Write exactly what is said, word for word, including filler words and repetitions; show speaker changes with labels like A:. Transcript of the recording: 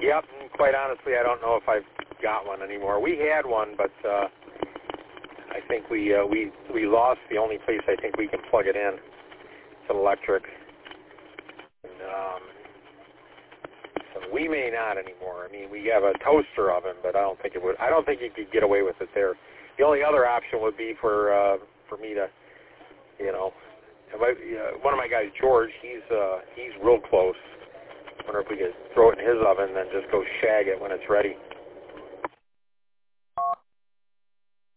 A: Yep, and quite honestly, I don't know if I've got one anymore. We had one, but uh, I think we uh, we we lost the only place I think we can plug it in. It's electric. And, um, so we may not anymore. I mean, we have a toaster oven, but I don't think it would. I don't think you could get away with it there. The only other option would be for uh, for me to, you know, my, uh, one of my guys, George. He's uh, he's real close. I wonder if we could throw it in his oven and then just go shag it when it's ready.